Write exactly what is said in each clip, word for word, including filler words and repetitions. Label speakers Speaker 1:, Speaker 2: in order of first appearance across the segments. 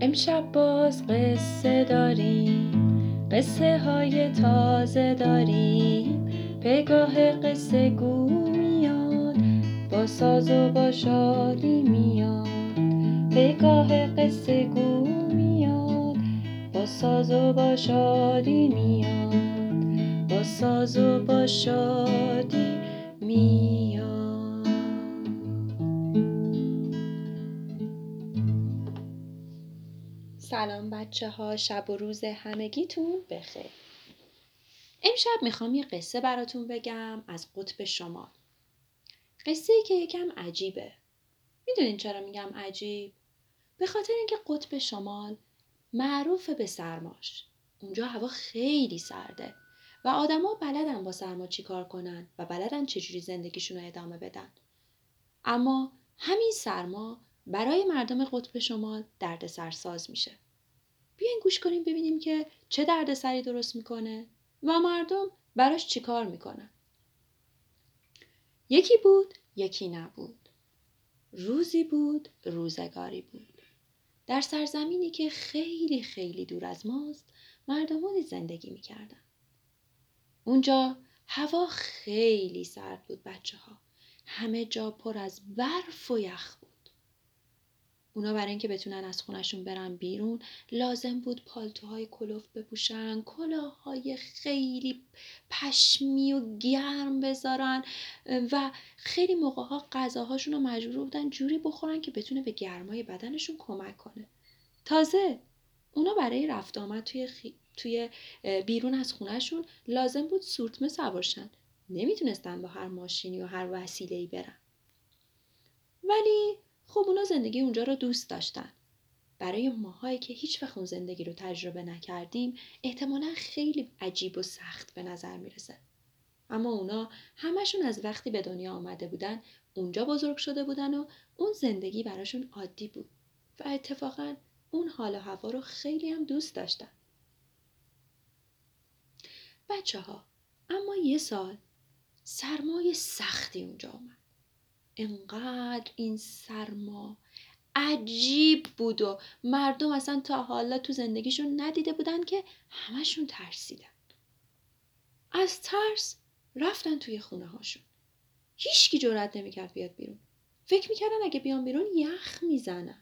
Speaker 1: امشب باز قصه داریم، قصه های تازه داریم. پگاه قصه گو میاد، با ساز و با شادی میاد. پگاه قصه گو میاد، با ساز و با شادی میاد. با ساز و با شادی میاد. سلام بچه ها، شب و روز همگیتون بخیر. امشب میخوام یه قصه براتون بگم از قطب شمال. قصه ای که یکم عجیبه. میدونین چرا میگم عجیب؟ به خاطر اینکه قطب شمال معروفه به سرماش. اونجا هوا خیلی سرده و آدما بلدن با سرما چی کار کنن و بلدن چجوری زندگیشون رو ادامه بدن. اما همین سرما برای مردم قطب شمال دردسرساز میشه. بیاین گوش کنیم ببینیم که چه دردسری درست میکنه و مردم براش چی کار میکنن. یکی بود، یکی نبود. روزی بود، روزگاری بود. در سرزمینی که خیلی خیلی دور از ماست، مردمانی زندگی میکردن. اونجا هوا خیلی سرد بود بچه ها. همه جا پر از برف و یخ بود. اونا برای اینکه بتونن از خونشون برن بیرون لازم بود پالتوهای کلفت بپوشن، کلاههای خیلی پشمی و گرم بذارن و خیلی موقعها غذاهاشون رو مجبور بودن جوری بخورن که بتونه به گرمای بدنشون کمک کنه. تازه اونا برای رفت آمد توی, خی... توی بیرون از خونشون لازم بود سورتمه سوارشن. نمیتونستن با هر ماشینی و هر وسیله‌ای برن. ولی خب اونا زندگی اونجا رو دوست داشتن. برای ماهایی که هیچ وقت اون زندگی رو تجربه نکردیم احتمالاً خیلی عجیب و سخت به نظر میرسه. اما اونا همشون از وقتی به دنیا آمده بودن اونجا بزرگ شده بودن و اون زندگی براشون عادی بود و اتفاقاً اون حال و هوا رو خیلی هم دوست داشتن. بچه ها، اما یه سال سرمای سختی اونجا آمد. انقدر این سرما عجیب بود و مردم اصلا تا حالا تو زندگیشون ندیده بودن که همشون ترسیدن. از ترس رفتن توی خونه هاشون. هیچکی جرئت نمیکرد بیاد بیرون. فکر میکردن اگه بیان بیرون یخ میزنن.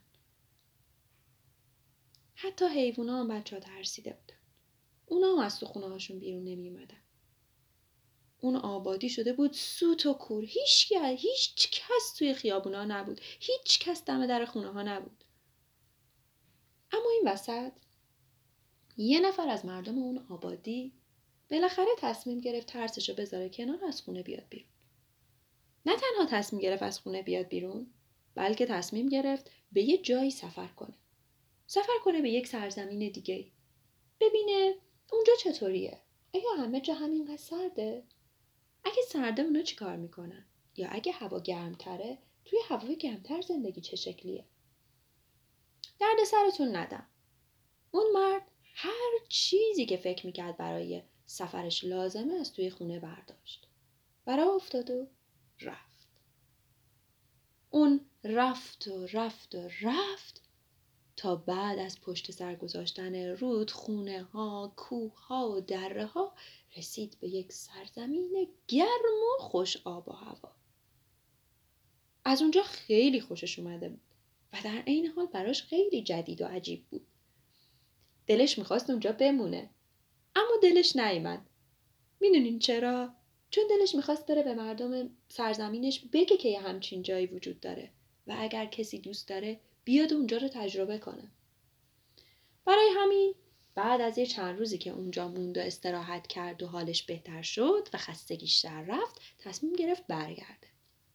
Speaker 1: حتی حیوونا هم بچه ها ترسیده بودن. اونا هم از تو خونه هاشون بیرون نمی اومدن. اون آبادی شده بود سوت و کور. هیچ هیچ کس توی خیابونا نبود. هیچ کس دم در خونه ها نبود. اما این وسط یه نفر از مردم اون آبادی بالاخره تصمیم گرفت ترسشو بذاره کنار، از خونه بیاد بیرون. نه تنها تصمیم گرفت از خونه بیاد بیرون، بلکه تصمیم گرفت به یه جایی سفر کنه. سفر کنه به یک سرزمین دیگه. ببینه اونجا چطوریه؟ آیا همه جا همینقدر سرده؟ اگه سرده اونا چی کار میکنن؟ یا اگه هوا گرمتره توی هوای گرمتر زندگی چه شکلیه؟ درد سرتون ندم. اون مرد هر چیزی که فکر میکرد برای سفرش لازمه از توی خونه برداشت. برا افتاد و رفت. اون رفت و رفت و رفت تا بعد از پشت سر گذاشتن رودخونه ها، کوه ها و دره ها رسید به یک سرزمین گرم و خوش آب و هوا. از اونجا خیلی خوشش اومده بود و در عین حال براش خیلی جدید و عجیب بود. دلش میخواست اونجا بمونه، اما دلش نیامد. میدونین چرا؟ چون دلش میخواست بره به مردم سرزمینش بگه که یه همچین جایی وجود داره و اگر کسی دوست داره بیاد اونجا رو تجربه کنه. برای همین بعد از یه چند روزی که اونجا موند و استراحت کرد و حالش بهتر شد و خستگیش در رفت، تصمیم گرفت برگرده.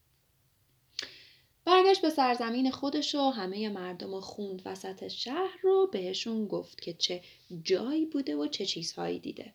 Speaker 1: برگشت به سرزمین خودش و همه مردم رو خوند وسط شهر رو بهشون گفت که چه جایی بوده و چه چیزهایی دیده.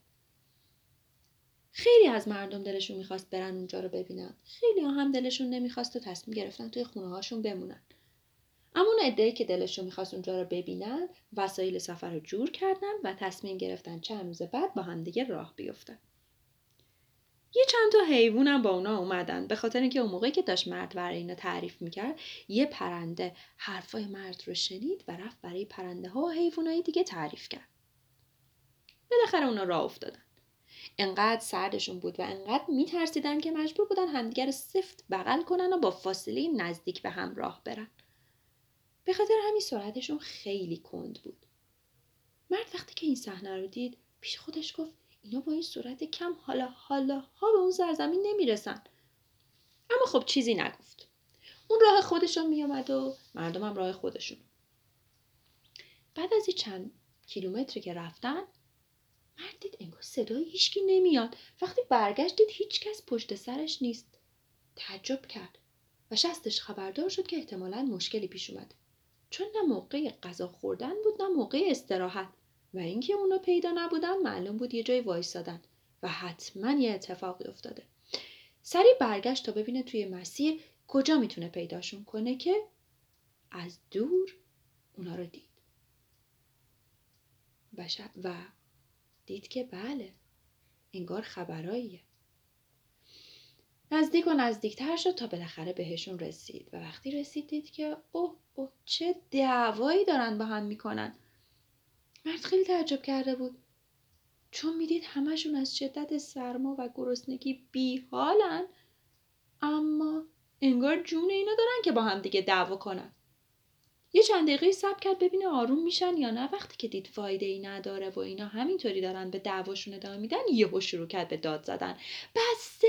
Speaker 1: خیلی از مردم دلشون میخواست برن اونجا رو ببینن. خیلی ها هم دلشون نمیخواست و تصمیم گرفتن توی خونه هاشون بمونن. اما اون عده‌ای که دلشون میخواست اونجا رو ببینن وسایل سفر رو جور کردن و تصمیم گرفتن چند روز بعد با هم دیگه راه بیفتن. یه چند تا حیوانم با اونا اومدن، به خاطر اینکه اون موقعی که داشت مرد برای اینا تعریف میکرد یه پرنده حرفای مرد رو شنید و رفت برای پرنده ها و حیوانای دیگه تعریف کرد. بالاخره اونا راه افتادن. انقدر سردشون بود و انقدر میترسیدن که مجبور بودن همدیگر سفت بغل کنن و با فاصله نزدیک به هم راه برن. به خاطر همین سرعتشون خیلی کند بود. مرد وقتی که این صحنه رو دید پیش خودش گفت اینا با این سرعت کم حالا حالا ها به اون سرزمین نمیرسن. اما خب چیزی نگفت. اون راه خودشون میامد و مردمم راه خودشون. بعد از چند کیلومتری که رفتن مرد دید انگار صدای هیچکی نمیاد. وقتی برگشت دید هیچ کس پشت سرش نیست. تعجب کرد و شستش خبردار شد که احتمالاً مشکلی پیش اومد. چون نه موقع غذا خوردن بود نه موقع استراحت و اینکه اونا پیدا نبودن معلوم بود یه جای وایسادن و حتما یه اتفاقی افتاده. سریع برگشت تا ببینه توی مسیر کجا میتونه پیداشون کنه که از دور اونا رو دید. و, ش... و دید که بله انگار خبراییه. نزدیک و نزدیکتر شد تا بالاخره بهشون رسید و وقتی رسید دید که اوه اوه چه دعوایی دارن با هم میکنن. مرد خیلی تعجب کرده بود چون میدید همشون از شدت سرما و گرسنگی بیحالن، اما انگار جون اینا دارن که با هم دیگه دعوا کنن. یه چند دقیقه صبر کرد ببینه آروم میشن یا نه. وقتی که دید فایده ای نداره و اینا همینطوری دارن به دعواشون ادامه میدن یهو شروع کرد به داد زدن. بسته!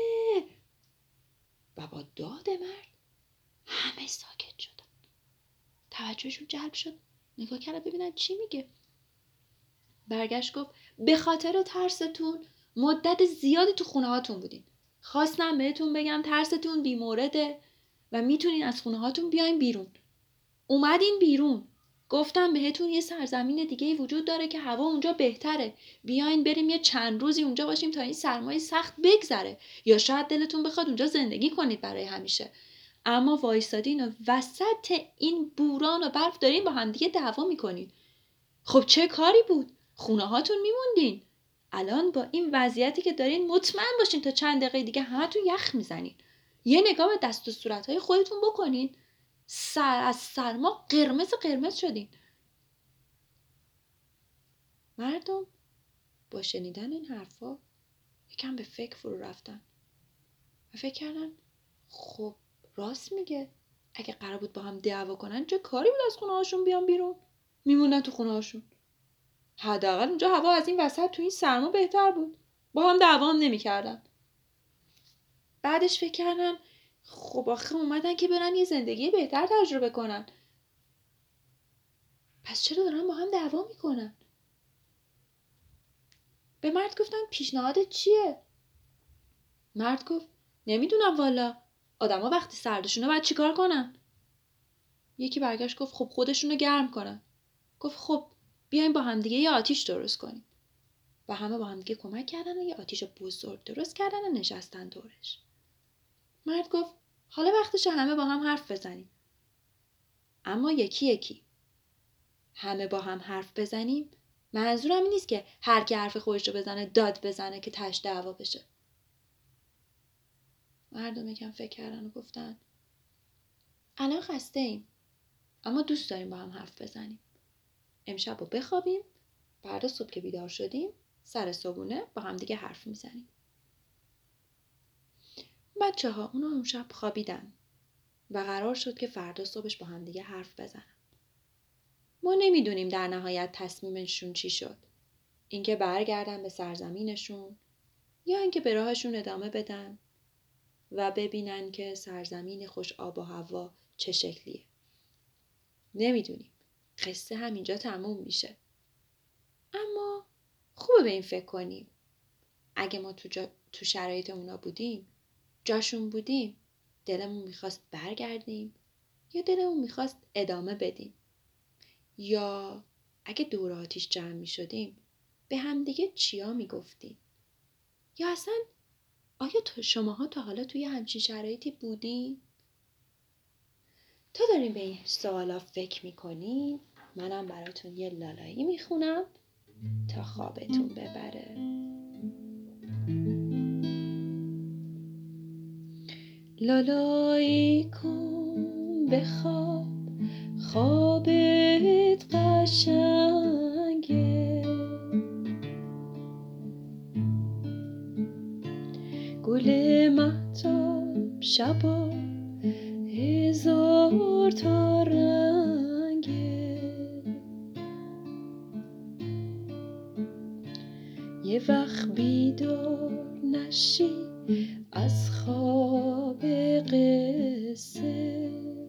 Speaker 1: و با داد مرد همه ساکت شدن. توجهشون جلب شد. نگاه کردن ببینن چی میگه. برگشت گفت به خاطر ترستون مدت زیادی تو خونه هاتون بودین. خواستم بهتون بگم ترستون بیمورده و میتونین از خونه هاتون بیاین بیرون. اومدین بیرون. گفتم بهتون یه سرزمین دیگه وجود داره که هوا اونجا بهتره. بیاین بریم یه چند روزی اونجا باشیم تا این سرمای سخت بگذره. یا شاید دلتون بخواد اونجا زندگی کنید برای همیشه. اما وایسادین و وسط این بوران و برف دارین با همدیگه دعوا میکنین. خب چه کاری بود؟ خونه هاتون میموندین. الان با این وضعیتی که دارین مطمئن باشین تا چند دقیقه دیگه همتون یخ میزنین. یه نگاه به دست و صورتهای خودتون بکنین. سر از سرما قرمز قرمز شدین. مردم با شنیدن این حرفا یکم به فکر فرو رفتن و فکر کردن خب راست میگه. اگه قرار بود با هم دعوا کنن چه کاری بود از خونه هاشون بیان بیرون؟ میموندن تو خونه هاشون. حداقل اونجا هوا از این وسط تو این سرما بهتر بود. با هم دعوا هم نمی‌کردن. بعدش فکر کردن خب آخه اومدن که برن یه زندگی بهتر تجربه کنن. پس چرا دارن با هم دعوا میکنن؟ به مرد گفتن پیشنهادت چیه؟ مرد گفت نمیدونم والا. آدما وقتی سردشونه باید چیکار کنن؟ یکی برگشت گفت خب خودشونو گرم کنن. گفت خب بیاین با هم دیگه یه آتیش درست کنیم. و همه با هم دیگه کمک کردن و یه آتیش بزرگ درست کردن و نشستن دورش. مرد گفت حالا وقتشه همه با هم حرف بزنیم. اما یکی یکی. همه با هم حرف بزنیم منظورم این نیست که هر کی حرف خودش رو بزنه داد بزنه که تش دعوا بشه. مردم یکم فکر کردن و گفتن الان خسته ایم اما دوست داریم با هم حرف بزنیم. امشب رو بخوابیم، فردا صبح که بیدار شدیم سر صبحونه با هم دیگه حرف میزنیم. بچه ها اونا اون شب خوابیدن و قرار شد که فردا صبحش با هم دیگه حرف بزنن. ما نمیدونیم در نهایت تصمیمشون چی شد. اینکه برگردن به سرزمینشون یا اینکه به راهشون ادامه بدن و ببینن که سرزمین خوش آب و هوا چه شکلیه. نمیدونیم. قصه همینجا تموم میشه. اما خوبه به این فکر کنیم. اگه ما تو, جا... تو شرایط اونا بودیم، جاشون بودیم، دلمون میخواست برگردیم یا دلمون میخواست ادامه بدیم. یا اگه دور آتیش جمع میشدیم به هم دیگه چیا میگفتیم؟ یا اصلا آیا تو شماها تا حالا توی همچین شرایطی بودین؟ تا داریم به این سوالا فکر میکنین منم براتون یه لالایی میخونم تا خوابتون ببره. لالایی کن بخواب، خوابت قشنگه. گل مهتاب شبا هزار تا رنگه. یه وقت بیدار نشی از خواب قصه،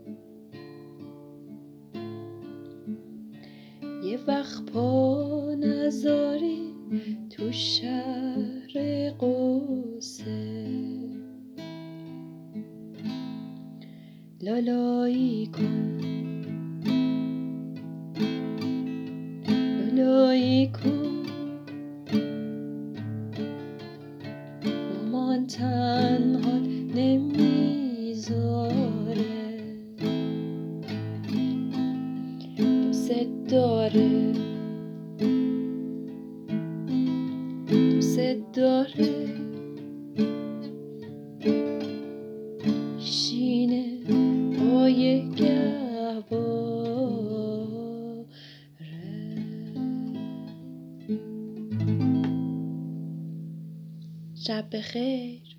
Speaker 1: یه وقت پا نذاری تو شهر قصه. لالایی کن، لالایی کن، مامان تنها نمیذاره، دوست داره، دوست داره. شینه پای گهواره. شب بخیر.